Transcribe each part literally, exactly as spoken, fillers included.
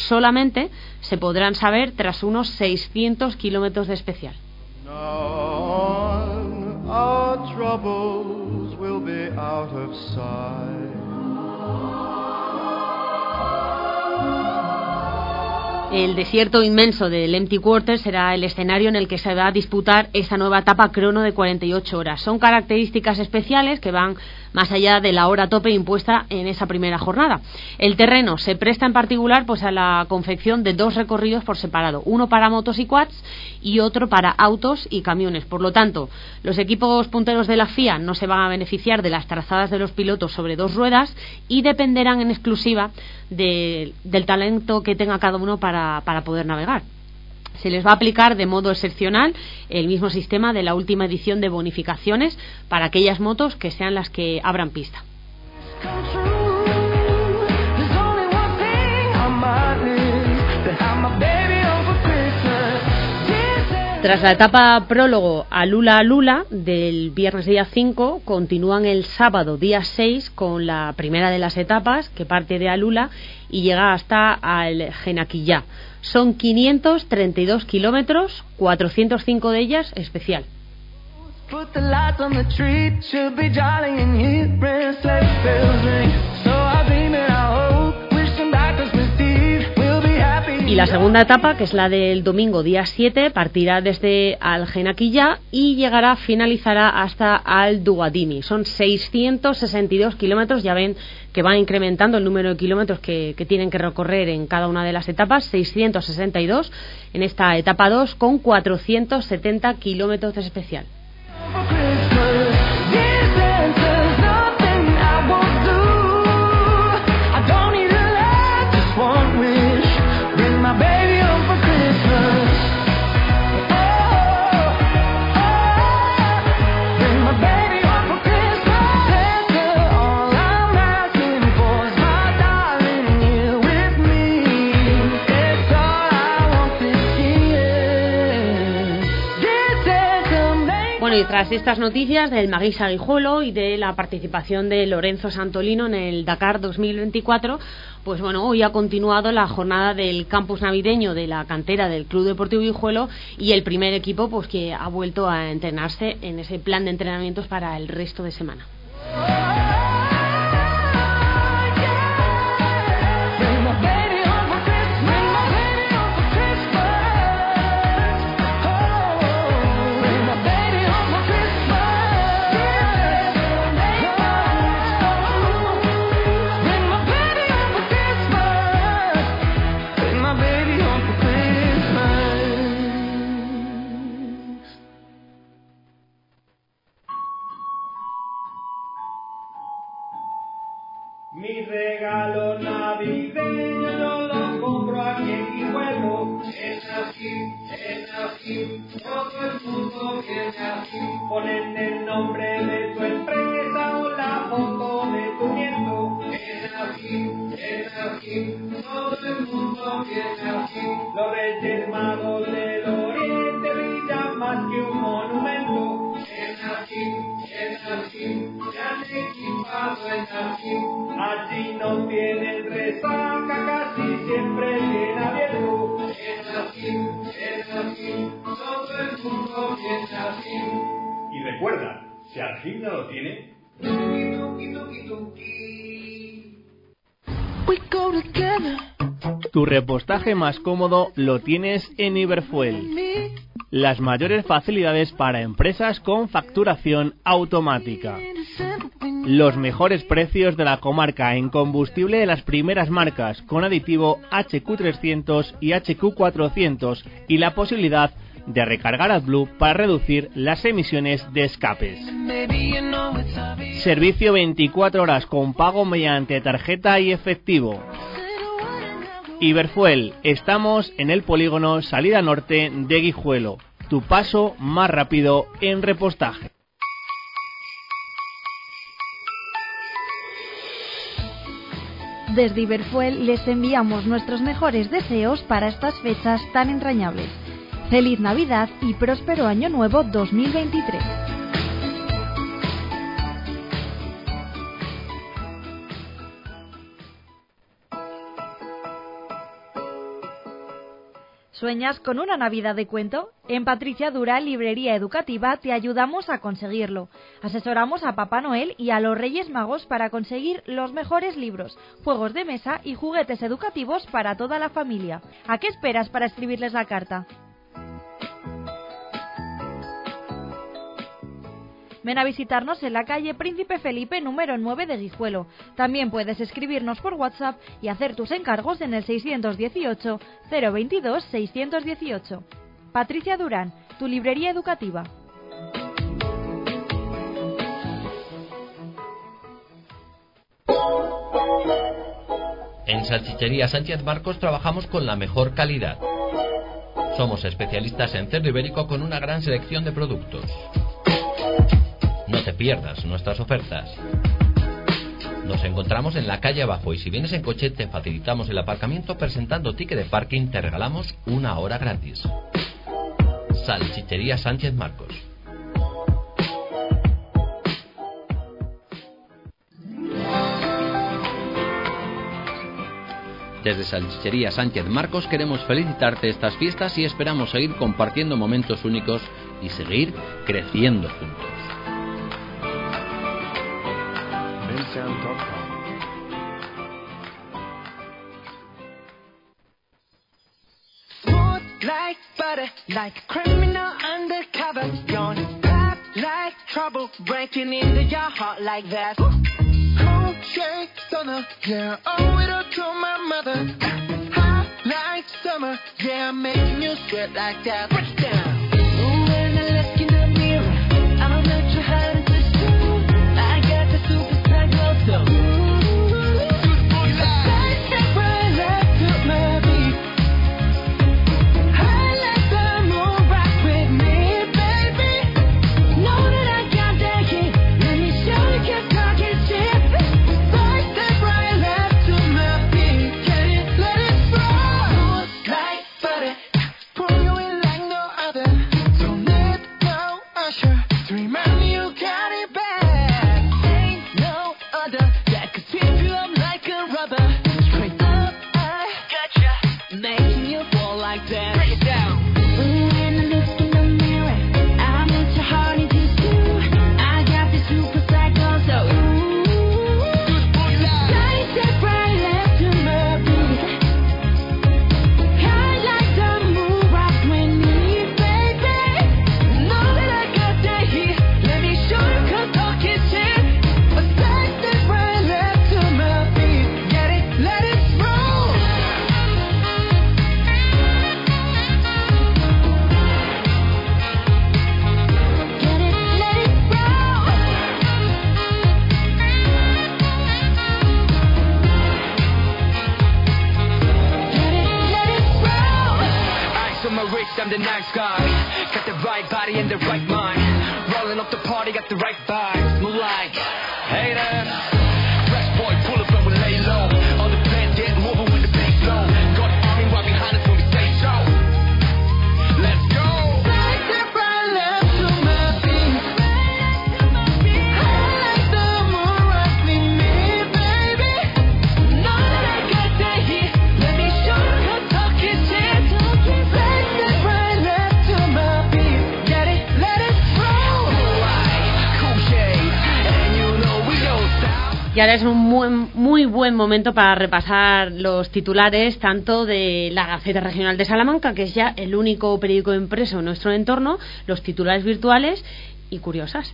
solamente se podrán saber tras unos seiscientos kilómetros de especial. Now our troubles will be out of sight. El desierto inmenso del Empty Quarter será el escenario en el que se va a disputar esta nueva etapa crono de cuarenta y ocho horas. Son características especiales que van más allá de la hora tope impuesta en esa primera jornada. El terreno se presta en particular pues a la confección de dos recorridos por separado, uno para motos y quads y otro para autos y camiones. Por lo tanto, los equipos punteros de la F I A no se van a beneficiar de las trazadas de los pilotos sobre dos ruedas y dependerán en exclusiva de, del talento que tenga cada uno para, para poder navegar. Se les va a aplicar de modo excepcional el mismo sistema de la última edición de bonificaciones para aquellas motos que sean las que abran pista. Tras la etapa prólogo a Lula a Lula del viernes día cinco, continúan el sábado día seis con la primera de las etapas que parte de Alula y llega hasta al Genaquillá. Son quinientos treinta y dos kilómetros, cuatrocientos cinco de ellas especial. Y la segunda etapa, que es la del domingo día siete, partirá desde Al Genaquillá y llegará, finalizará hasta Al Dugadini. Son seiscientos sesenta y dos kilómetros, ya ven que van incrementando el número de kilómetros que, que tienen que recorrer en cada una de las etapas, seiscientos sesenta y dos en esta etapa dos con cuatrocientos setenta kilómetros de especial. Bueno, y tras estas noticias del Maguisa Guijuelo y de la participación de Lorenzo Santolino en el Dakar dos mil veinticuatro, pues bueno, hoy ha continuado la jornada del campus navideño de la cantera del Club Deportivo Guijuelo y el primer equipo pues que ha vuelto a entrenarse en ese plan de entrenamientos para el resto de semana. Mi regalo navideño yo lo compro aquí en Guijuelo. Es así, es así, todo el mundo viene así. Ponen el nombre de tu empresa o la foto de tu nieto. Es así, es así, todo el mundo viene así. Los Reyes Magos del Oriente brillan más que un monumento. Es así, es así, se han equipado en así. Allí no tienen resaca, casi siempre bien abierto. Es así, es así, todo el mundo piensa así. Y recuerda, si Argim no lo tiene, tuki, tuki, tuki, tuki. We go together. Tu repostaje más cómodo lo tienes en Iberfuel. Las mayores facilidades para empresas con facturación automática. Los mejores precios de la comarca en combustible de las primeras marcas con aditivo H Q trescientos y H Q cuatrocientos y la posibilidad de recargar AdBlue para reducir las emisiones de escapes. Servicio veinticuatro horas con pago mediante tarjeta y efectivo. Iberfuel, estamos en el polígono Salida Norte de Guijuelo, tu paso más rápido en repostaje. Desde Iberfuel les enviamos nuestros mejores deseos para estas fechas tan entrañables. Feliz Navidad y próspero Año Nuevo dos mil veintitrés. ¿Sueñas con una Navidad de cuento? En Patricia Durán Librería Educativa te ayudamos a conseguirlo. Asesoramos a Papá Noel y a los Reyes Magos para conseguir los mejores libros, juegos de mesa y juguetes educativos para toda la familia. ¿A qué esperas para escribirles la carta? Ven a visitarnos en la calle Príncipe Felipe número nueve de Guijuelo. También puedes escribirnos por WhatsApp y hacer tus encargos en el seiscientos dieciocho, cero veintidós, seiscientos dieciocho. Patricia Durán, tu librería educativa. En Salchichería Sánchez Marcos trabajamos con la mejor calidad. Somos especialistas en cerdo ibérico con una gran selección de productos. No te pierdas nuestras ofertas. Nos encontramos en la calle abajo y si vienes en coche te facilitamos el aparcamiento presentando ticket de parking, te regalamos una hora gratis. Salchichería Sánchez Marcos. Desde Salchichería Sánchez Marcos queremos felicitarte estas fiestas y esperamos seguir compartiendo momentos únicos y seguir creciendo juntos. Smooth like butter, like a criminal undercover. Gonna pop like trouble, breaking into your heart like that. Cold shake stunner, yeah, owe it all to my mother. Hot like summer, yeah, making you sweat like that. Break it down. When I look in the mirror, I'm not too hard to do. I got the superstar glow, so. I'm the nice guy, got the right body and the right mind. Rolling up the party, got the right vibes. Move like haters. Fresh boy, pull up and we lay low. All the plans get moving with the bass low. Got the army right behind us when we say so. Let's go. Right step right left to my feet. I like the moon rock me, me, baby. Know that I got that heat. Let me show you how talk is shit. Right step right left to my feet. Get it, let it roll. Right, cool shades, and you know we don't stop. Y ahora es un muy, muy buen momento para repasar los titulares tanto de la Gaceta Regional de Salamanca, que es ya el único periódico impreso en nuestro entorno, los titulares virtuales y curiosas.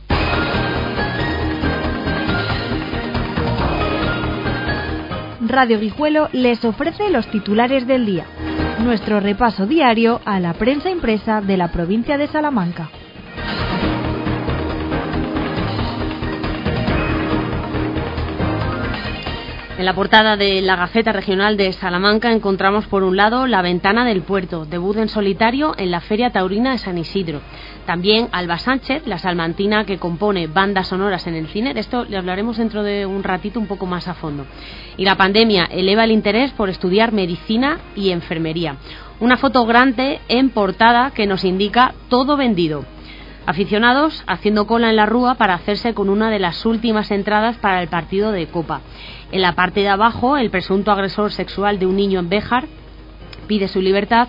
Radio Guijuelo les ofrece los titulares del día, nuestro repaso diario a la prensa impresa de la provincia de Salamanca. En la portada de la Gaceta Regional de Salamanca encontramos por un lado La Ventana del Puerto, debut en solitario en la Feria Taurina de San Isidro. También Alba Sánchez, la salmantina que compone bandas sonoras en el cine. De esto le hablaremos dentro de un ratito un poco más a fondo. Y la pandemia eleva el interés por estudiar medicina y enfermería. Una foto grande en portada que nos indica todo vendido. Aficionados haciendo cola en la Rúa para hacerse con una de las últimas entradas para el partido de Copa. En la parte de abajo, el presunto agresor sexual de un niño en Béjar pide su libertad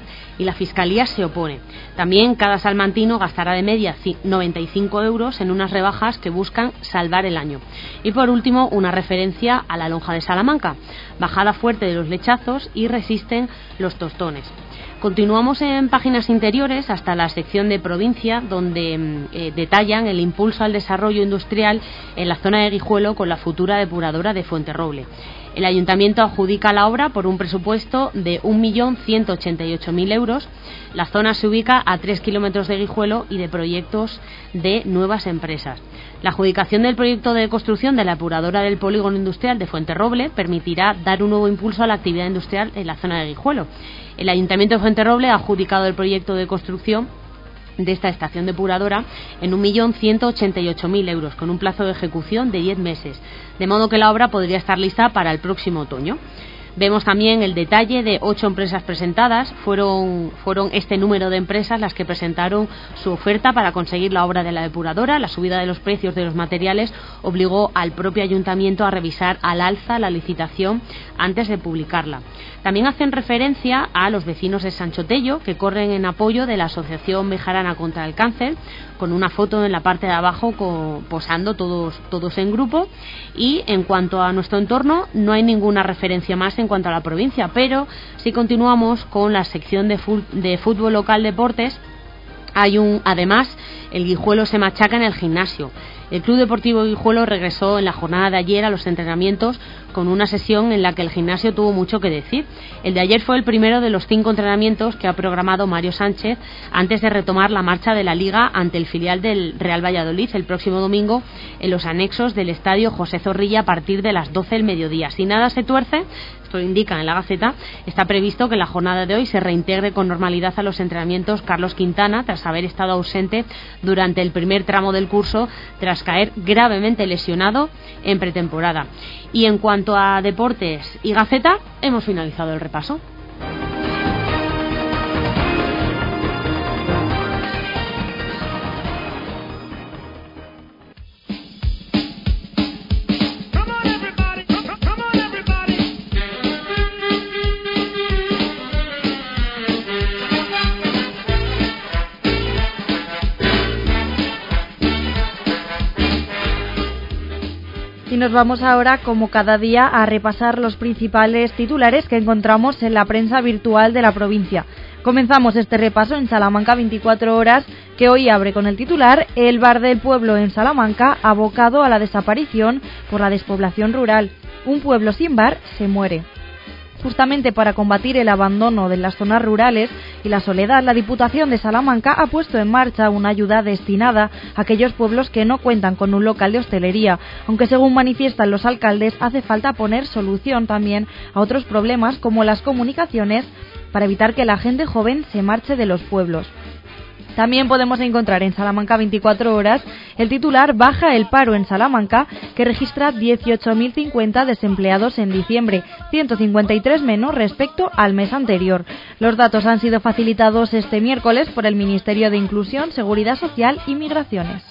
y la Fiscalía se opone. También cada salmantino gastará de media noventa y cinco euros en unas rebajas que buscan salvar el año. Y por último, una referencia a la lonja de Salamanca, bajada fuerte de los lechazos y resisten los tostones. Continuamos en páginas interiores hasta la sección de provincia, donde eh, detallan el impulso al desarrollo industrial en la zona de Guijuelo con la futura depuradora de Fuenterroble. El ayuntamiento adjudica la obra por un presupuesto de un millón ciento ochenta y ocho mil euros. La zona se ubica a tres kilómetros de Guijuelo y de proyectos de nuevas empresas. La adjudicación del proyecto de construcción de la depuradora del polígono industrial de Fuenterroble permitirá dar un nuevo impulso a la actividad industrial en la zona de Guijuelo. El Ayuntamiento de Fuenterroble ha adjudicado el proyecto de construcción de esta estación depuradora en un millón ciento ochenta y ocho mil euros, con un plazo de ejecución de diez meses, de modo que la obra podría estar lista para el próximo otoño. Vemos también el detalle de ocho empresas presentadas. Fueron, fueron este número de empresas las que presentaron su oferta para conseguir la obra de la depuradora. La subida de los precios de los materiales obligó al propio ayuntamiento a revisar al alza la licitación antes de publicarla. También hacen referencia a los vecinos de Sancho Tello, que corren en apoyo de la Asociación Bejarana contra el Cáncer, con una foto en la parte de abajo con, posando todos, todos en grupo. Y en cuanto a nuestro entorno, no hay ninguna referencia más en cuanto a la provincia, pero si continuamos con la sección de, fu- de fútbol local deportes, hay un, además, el Guijuelo se machaca en el gimnasio. El Club Deportivo Guijuelo regresó en la jornada de ayer a los entrenamientos con una sesión en la que el gimnasio tuvo mucho que decir. El de ayer fue el primero de los cinco entrenamientos que ha programado Mario Sánchez antes de retomar la marcha de la Liga ante el filial del Real Valladolid el próximo domingo en los anexos del Estadio José Zorrilla a partir de las doce del mediodía. Si nada se tuerce, esto lo indica en la Gaceta, está previsto que en la jornada de hoy se reintegre con normalidad a los entrenamientos Carlos Quintana, tras haber estado ausente durante el primer tramo del curso tras caer gravemente lesionado en pretemporada. Y en cuanto a deportes y Gaceta, hemos finalizado el repaso. Y nos vamos ahora, como cada día, a repasar los principales titulares que encontramos en la prensa virtual de la provincia. Comenzamos este repaso en Salamanca veinticuatro horas, que hoy abre con el titular: el bar del pueblo en Salamanca abocado a la desaparición por la despoblación rural. Un pueblo sin bar se muere. Justamente para combatir el abandono de las zonas rurales y la soledad, la Diputación de Salamanca ha puesto en marcha una ayuda destinada a aquellos pueblos que no cuentan con un local de hostelería, aunque según manifiestan los alcaldes hace falta poner solución también a otros problemas como las comunicaciones para evitar que la gente joven se marche de los pueblos. También podemos encontrar en Salamanca veinticuatro horas el titular: baja el paro en Salamanca, que registra dieciocho mil cincuenta desempleados en diciembre, ciento cincuenta y tres menos respecto al mes anterior. Los datos han sido facilitados este miércoles por el Ministerio de Inclusión, Seguridad Social y Migraciones.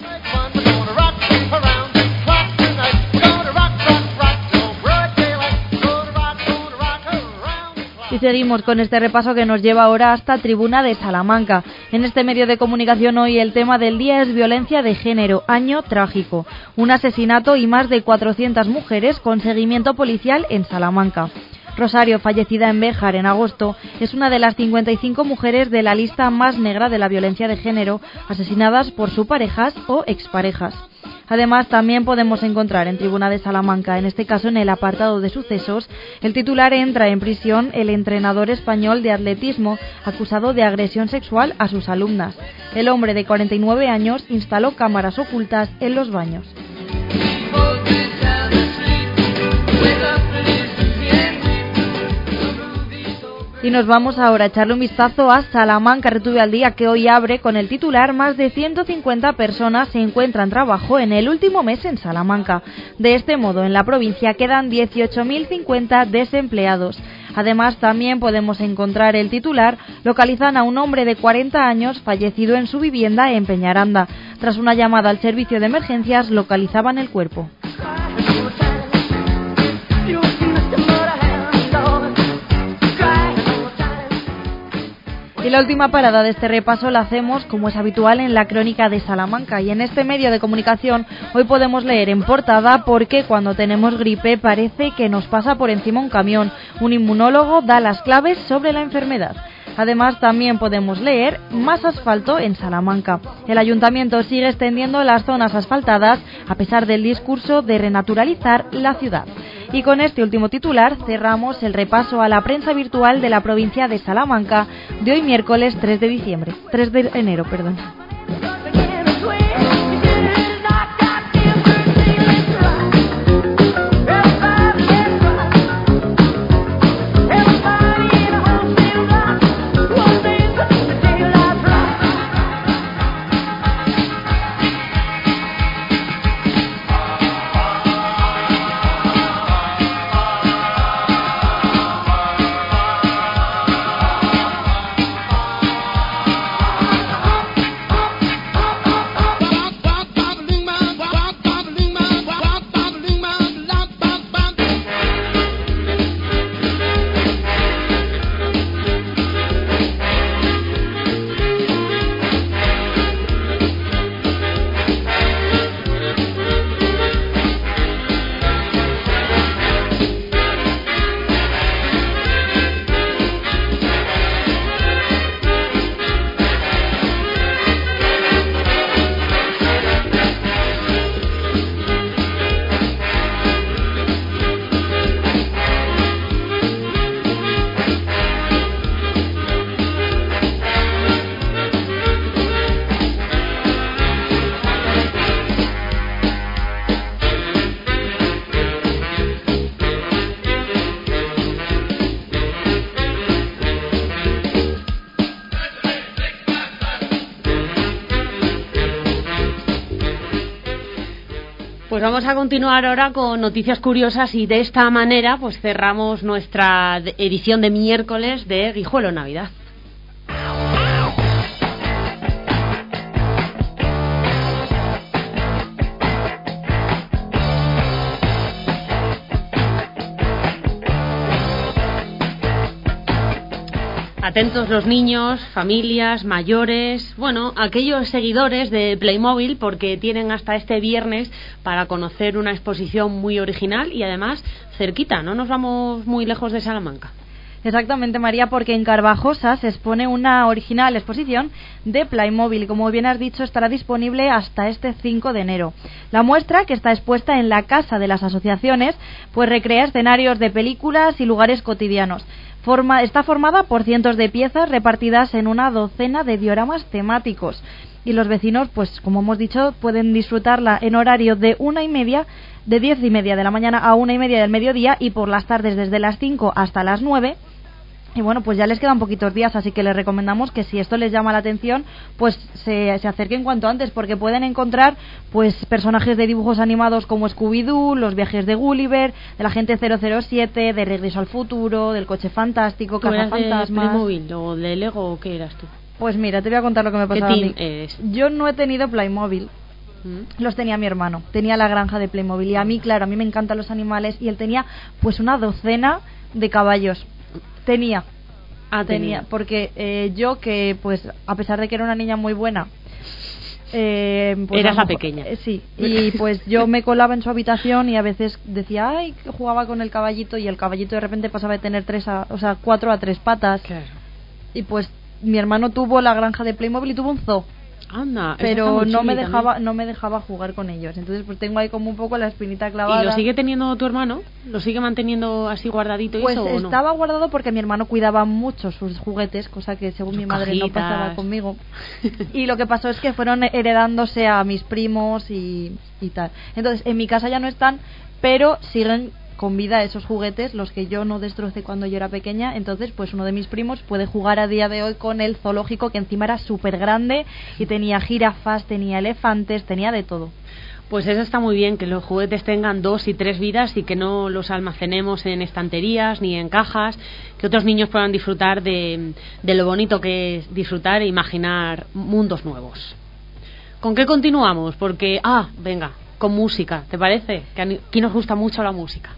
Y seguimos con este repaso que nos lleva ahora hasta Tribuna de Salamanca. En este medio de comunicación hoy el tema del día es violencia de género, año trágico. Un asesinato y más de cuatrocientas mujeres con seguimiento policial en Salamanca. Rosario, fallecida en Béjar en agosto, es una de las cincuenta y cinco mujeres de la lista más negra de la violencia de género, asesinadas por sus parejas o exparejas. Además, también podemos encontrar en Tribuna de Salamanca, en este caso en el apartado de sucesos, el titular: entra en prisión el entrenador español de atletismo acusado de agresión sexual a sus alumnas. El hombre de cuarenta y nueve años instaló cámaras ocultas en los baños. Y nos vamos ahora a echarle un vistazo a Salamanca Retuve al Día, que hoy abre con el titular: más de ciento cincuenta personas se encuentran trabajo en el último mes en Salamanca. De este modo, en la provincia quedan dieciocho mil cincuenta desempleados. Además, también podemos encontrar el titular: localizan a un hombre de cuarenta años fallecido en su vivienda en Peñaranda. Tras una llamada al servicio de emergencias, localizaban el cuerpo. Y la última parada de este repaso la hacemos, como es habitual, en la Crónica de Salamanca. Y en este medio de comunicación hoy podemos leer en portada: porque cuando tenemos gripe parece que nos pasa por encima un camión. Un inmunólogo da las claves sobre la enfermedad. Además, también podemos leer: más asfalto en Salamanca. El ayuntamiento sigue extendiendo las zonas asfaltadas a pesar del discurso de renaturalizar la ciudad. Y con este último titular cerramos el repaso a la prensa virtual de la provincia de Salamanca de hoy miércoles tres de diciembre, tres de enero, perdón. Pues vamos a continuar ahora con noticias curiosas y de esta manera pues cerramos nuestra edición de miércoles de Guijuelo Navidad. Atentos los niños, familias, mayores, bueno, aquellos seguidores de Playmobil, porque tienen hasta este viernes para conocer una exposición muy original y además cerquita, no nos vamos muy lejos de Salamanca. Exactamente, María, porque en Carvajosa se expone una original exposición de Playmobil. Como bien has dicho, estará disponible hasta este cinco de enero. La muestra, que está expuesta en la Casa de las Asociaciones, pues recrea escenarios de películas y lugares cotidianos. Forma, está formada por cientos de piezas repartidas en una docena de dioramas temáticos. Y los vecinos, pues como hemos dicho, pueden disfrutarla en horario de una y media, de diez y media de la mañana a una y media del mediodía, y por las tardes desde las cinco hasta las nueve. Y bueno, pues ya les quedan poquitos días, así que les recomendamos que si esto les llama la atención, pues se, se acerquen cuanto antes, porque pueden encontrar pues personajes de dibujos animados como Scooby-Doo, los viajes de Gulliver, de la Agente cero cero siete, de Regreso al Futuro, del Coche Fantástico, Cazafantasmas. ¿Tú eras de Playmobil o de Lego o qué eras tú? Pues mira, te voy a contar lo que me pasaba a mí. Eres? Yo no he tenido Playmobil. ¿Mm? Los tenía mi hermano, tenía la granja de Playmobil, y a mí, claro, a mí me encantan los animales, y él tenía pues una docena de caballos. Tenía, ah, tenía, tenía, porque eh, yo que, pues, a pesar de que era una niña muy buena, eh, pues, eras la mejor, pequeña. Eh, sí, y pues yo me colaba en su habitación y a veces decía, ay, que jugaba con el caballito, y el caballito de repente pasaba de tener tres, a, o sea, cuatro a tres patas. Claro. Y pues mi hermano tuvo la granja de Playmobil y tuvo un zoo. Anda, pero no me dejaba también. no me dejaba jugar con ellos, entonces pues tengo ahí como un poco la espinita clavada. ¿Y lo sigue teniendo tu hermano? ¿Lo sigue manteniendo así guardadito y pues eso, o no? estaba guardado porque mi hermano cuidaba mucho sus juguetes, cosa que según sus mi madre cajitas. no pasaba conmigo. Y lo que pasó es que fueron heredándose a mis primos y, y tal. Entonces en mi casa ya no están, pero siguen con vida esos juguetes, los que yo no destrocé cuando yo era pequeña. Entonces pues uno de mis primos puede jugar a día de hoy con el zoológico, que encima era súper grande y tenía jirafas, tenía elefantes, tenía de todo. Pues eso está muy bien, que los juguetes tengan dos y tres vidas y que no los almacenemos en estanterías ni en cajas, que otros niños puedan disfrutar de, de lo bonito que es disfrutar e imaginar mundos nuevos. ¿Con qué continuamos? Porque, ah, venga, con música, ¿te parece? Que aquí nos gusta mucho la música.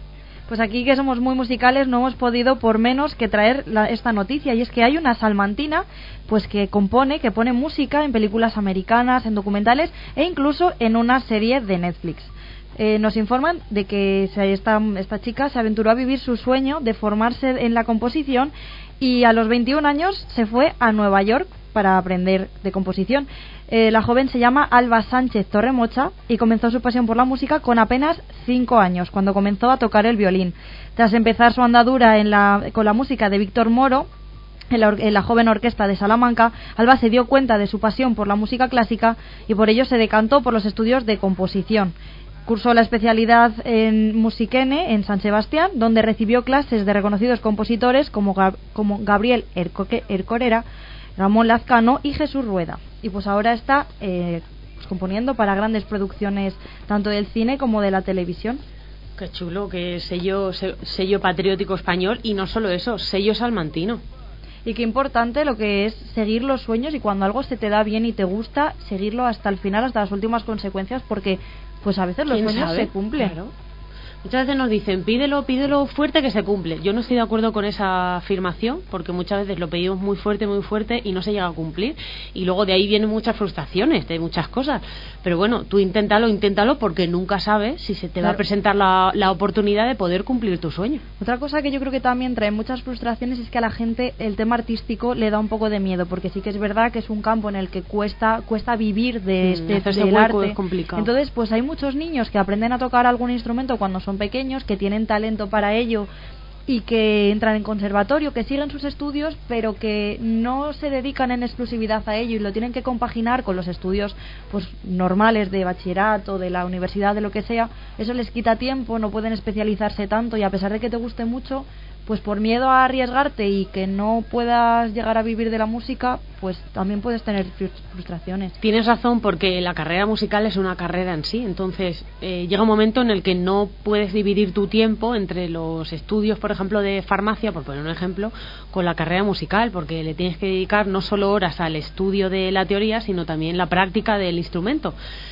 Pues aquí, que somos muy musicales, no hemos podido por menos que traer la, esta noticia, y es que hay una salmantina pues que compone, que pone música en películas americanas, en documentales e incluso en una serie de Netflix. Eh, nos informan de que esta, esta chica se aventuró a vivir su sueño de formarse en la composición y a los veintiún años se fue a Nueva York para aprender de composición. Eh, la joven se llama Alba Sánchez Torremocha y comenzó su pasión por la música con apenas cinco años, cuando comenzó a tocar el violín. Tras empezar su andadura en la, con la música de Víctor Moro, en la, en la joven orquesta de Salamanca, Alba se dio cuenta de su pasión por la música clásica y por ello se decantó por los estudios de composición. Cursó la especialidad en Musiquene en San Sebastián, donde recibió clases de reconocidos compositores como, Gab- como Gabriel Ercoque- Ercorera, Ramón Lazcano y Jesús Rueda. Y pues ahora está eh, pues componiendo para grandes producciones tanto del cine como de la televisión. Qué chulo, que sello, sello patriótico español, y no solo eso, sello salmantino. Y qué importante lo que es seguir los sueños, y cuando algo se te da bien y te gusta, seguirlo hasta el final, hasta las últimas consecuencias, porque pues a veces los sueños sabe? se cumplen. Claro. Muchas veces nos dicen, pídelo, pídelo fuerte que se cumple. Yo no estoy de acuerdo con esa afirmación, porque muchas veces lo pedimos muy fuerte, muy fuerte y no se llega a cumplir. Y luego de ahí vienen muchas frustraciones de muchas cosas. Pero bueno, tú inténtalo, inténtalo, porque nunca sabes si se te Claro. va a presentar la, la oportunidad de poder cumplir tu sueño. Otra cosa que yo creo que también trae muchas frustraciones es que a la gente el tema artístico le da un poco de miedo, porque sí que es verdad que es un campo en el que cuesta cuesta vivir de Mm, este hacerse del hueco arte. es complicado. Entonces, pues hay muchos niños que aprenden a tocar algún instrumento cuando son pequeños, que tienen talento para ello y que entran en conservatorio, que siguen sus estudios, pero que no se dedican en exclusividad a ello y lo tienen que compaginar con los estudios pues normales de bachillerato, de la universidad, de lo que sea. Eso les quita tiempo, no pueden especializarse tanto, y a pesar de que te guste mucho, pues por miedo a arriesgarte y que no puedas llegar a vivir de la música, pues también puedes tener frustraciones. Tienes razón, porque la carrera musical es una carrera en sí. Entonces eh, llega un momento en el que no puedes dividir tu tiempo entre los estudios, por ejemplo, de farmacia, por poner un ejemplo, con la carrera musical, porque le tienes que dedicar no solo horas al estudio de la teoría, sino también la práctica del instrumento.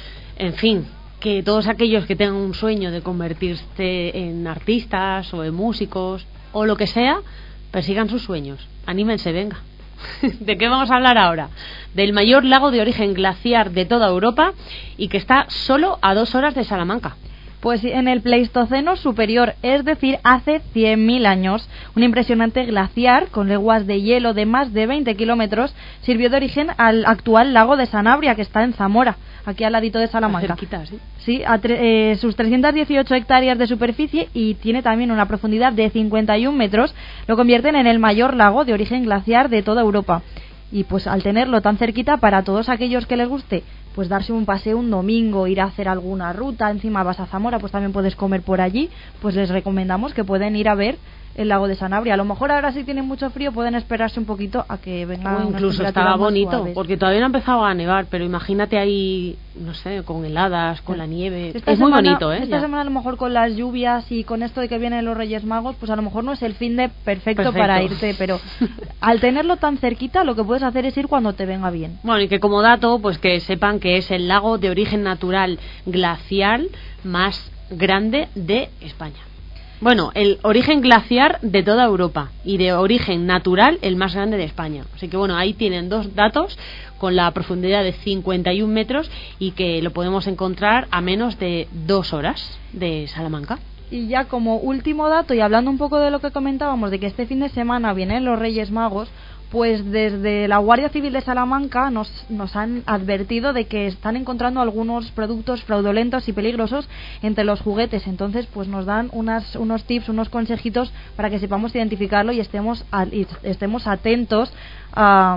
En fin, que todos aquellos que tengan un sueño de convertirse en artistas o en músicos o lo que sea, persigan sus sueños. Anímense, venga. ¿De qué vamos a hablar ahora? Del mayor lago de origen glaciar de toda Europa y que está solo a dos horas de Salamanca. Pues en el Pleistoceno superior, es decir, hace cien mil años, un impresionante glaciar con leguas de hielo de más de veinte kilómetros sirvió de origen al actual lago de Sanabria, que está en Zamora, aquí al ladito de Salamanca. Cerquita, ¿sí? Sí, a tre- eh, sus trescientas dieciocho hectáreas de superficie, y tiene también una profundidad de cincuenta y un metros, lo convierten en el mayor lago de origen glaciar de toda Europa. Y pues al tenerlo tan cerquita, para todos aquellos que les guste pues darse un paseo un domingo, ir a hacer alguna ruta, encima vas a Zamora, pues también puedes comer por allí, pues les recomendamos que pueden ir a ver el lago de Sanabria. A lo mejor ahora, si tienen mucho frío, pueden esperarse un poquito a que venga. O incluso estaba bonito, porque todavía no ha empezado a nevar, pero imagínate ahí, no sé, con heladas, con la nieve. Esta es semana, muy bonito, ¿eh? Esta Ya. semana a lo mejor con las lluvias y con esto de que vienen los Reyes Magos, pues a lo mejor no es el fin de perfecto, Perfecto. para irte, pero al tenerlo tan cerquita, lo que puedes hacer es ir cuando te venga bien. Bueno, y que como dato, pues que sepan que es el lago de origen natural glacial más grande de España. Bueno, el origen glaciar de toda Europa y de origen natural el más grande de España. Así que bueno, ahí tienen dos datos con la profundidad de cincuenta y un metros y que lo podemos encontrar a menos de dos horas de Salamanca. Y ya como último dato, y hablando un poco de lo que comentábamos, de que este fin de semana vienen los Reyes Magos, pues desde la Guardia Civil de Salamanca nos, nos han advertido de que están encontrando algunos productos fraudulentos y peligrosos entre los juguetes. Entonces pues nos dan unas, unos tips, unos consejitos para que sepamos identificarlo y estemos, a, y estemos atentos a...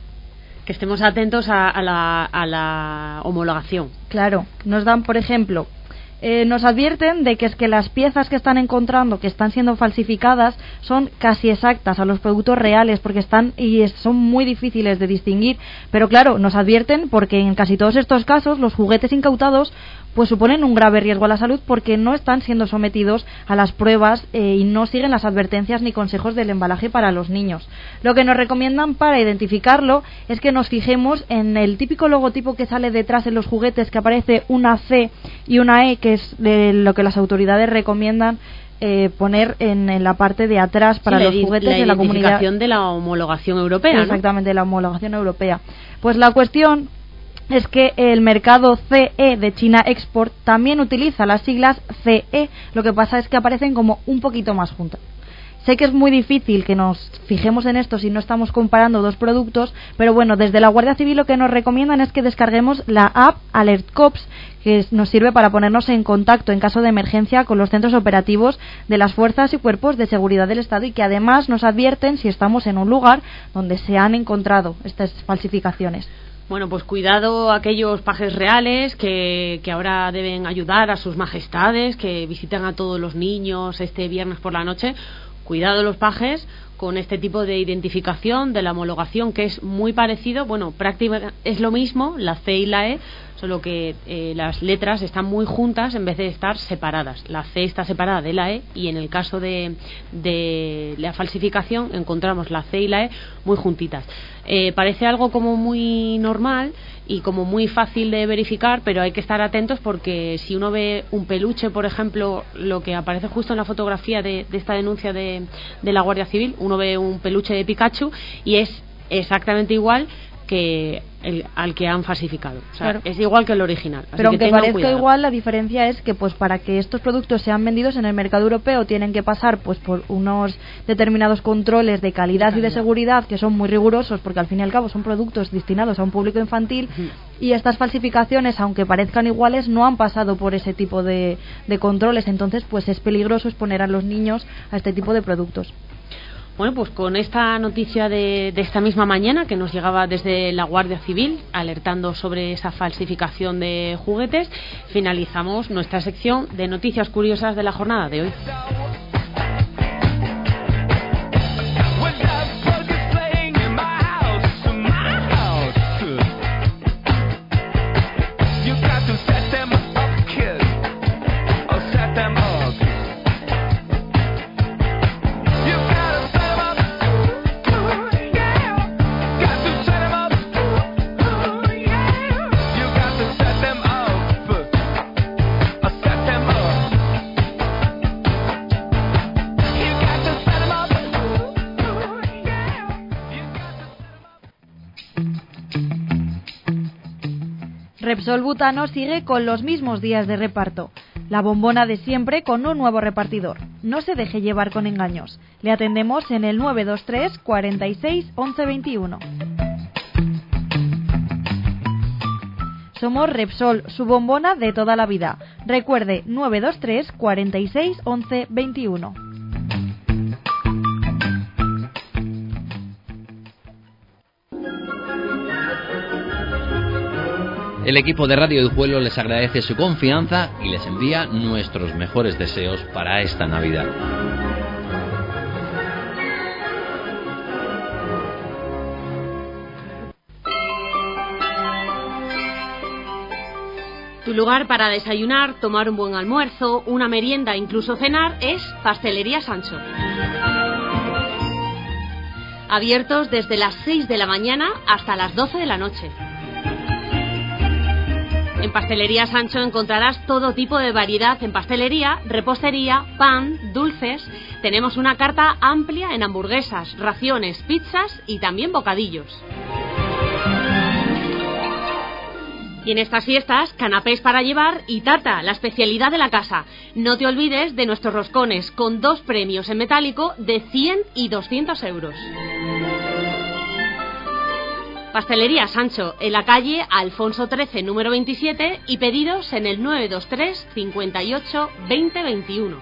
Que estemos atentos a, a, la, a la homologación. Claro, nos dan, por ejemplo... Eh, nos advierten de que es que las piezas que están encontrando, que están siendo falsificadas, son casi exactas a los productos reales, porque están y es, son muy difíciles de distinguir. Pero claro, nos advierten porque en casi todos estos casos los juguetes incautados pues suponen un grave riesgo a la salud, porque no están siendo sometidos a las pruebas eh, y no siguen las advertencias ni consejos del embalaje para los niños. Lo que nos recomiendan para identificarlo es que nos fijemos en el típico logotipo que sale detrás en los juguetes, que aparece una C y una E, que es de lo que las autoridades recomiendan eh, poner en, en la parte de atrás para sí, los la, juguetes la de la comunidad. La identificación de la homologación europea, Exactamente, ¿no? la homologación europea. Pues la cuestión es que el mercado C E de China Export también utiliza las siglas C E, lo que pasa es que aparecen como un poquito más juntas. Sé que es muy difícil que nos fijemos en esto si no estamos comparando dos productos, pero bueno, desde la Guardia Civil lo que nos recomiendan es que descarguemos la app Alert Cops, que nos sirve para ponernos en contacto en caso de emergencia con los centros operativos de las fuerzas y cuerpos de seguridad del Estado, y que además nos advierten si estamos en un lugar donde se han encontrado estas falsificaciones. Bueno, pues cuidado a aquellos pajes reales que, que ahora deben ayudar a sus majestades, que visitan a todos los niños este viernes por la noche. Cuidado los pajes con este tipo de identificación de la homologación, que es muy parecido, bueno, prácticamente es lo mismo, la C y la E, solo que eh, las letras están muy juntas en vez de estar separadas. La C está separada de la E, y en el caso de, de la falsificación encontramos la C y la E muy juntitas. Eh, parece algo como muy normal y como muy fácil de verificar, pero hay que estar atentos, porque si uno ve un peluche, por ejemplo, lo que aparece justo en la fotografía de, de esta denuncia de, de la Guardia Civil, uno ve un peluche de Pikachu y es exactamente igual que el, al que han falsificado, o sea, claro, es igual que el original. Así pero aunque que parezca cuidado. igual, la diferencia es que pues para que estos productos sean vendidos en el mercado europeo tienen que pasar pues por unos determinados controles de calidad, de calidad y de seguridad que son muy rigurosos, porque al fin y al cabo son productos destinados a un público infantil, uh-huh. y estas falsificaciones, aunque parezcan iguales, no han pasado por ese tipo de, de controles, entonces pues es peligroso exponer a los niños a este tipo de productos. Bueno, pues con esta noticia de, de esta misma mañana que nos llegaba desde la Guardia Civil alertando sobre esa falsificación de juguetes, finalizamos nuestra sección de noticias curiosas de la jornada de hoy. Repsol Butano sigue con los mismos días de reparto. La bombona de siempre con un nuevo repartidor. No se deje llevar con engaños. Le atendemos en el nueve dos tres, cuarenta y seis, once veintiuno. Somos Repsol, su bombona de toda la vida. Recuerde, nueve dos tres, cuarenta y seis, once veintiuno. El equipo de Radio Edujuelo les agradece su confianza y les envía nuestros mejores deseos para esta Navidad. Tu lugar para desayunar, tomar un buen almuerzo, una merienda, incluso cenar, es Pastelería Sancho. Abiertos desde las seis de la mañana hasta las doce de la noche. En Pastelería Sancho encontrarás todo tipo de variedad en pastelería, repostería, pan, dulces. Tenemos una carta amplia en hamburguesas, raciones, pizzas y también bocadillos. Y en estas fiestas, canapés para llevar y tarta, la especialidad de la casa. No te olvides de nuestros roscones con dos premios en metálico de cien y doscientos euros. Pastelería Sancho, en la calle Alfonso trece, número veintisiete, y pedidos en el nueve dos tres, cincuenta y ocho, veinte veintiuno.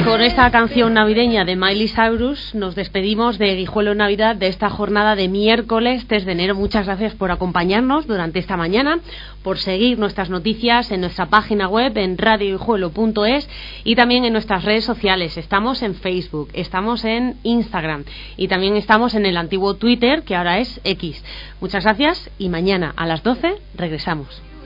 con esta canción navideña de Miley Cyrus nos despedimos de Guijuelo en Navidad de esta jornada de miércoles tres de enero. Muchas gracias por acompañarnos durante esta mañana, por seguir nuestras noticias en nuestra página web en radio guijuelo punto es y también en nuestras redes sociales. Estamos en Facebook, estamos en Instagram y también estamos en el antiguo Twitter, que ahora es X. Muchas gracias y mañana a las doce regresamos.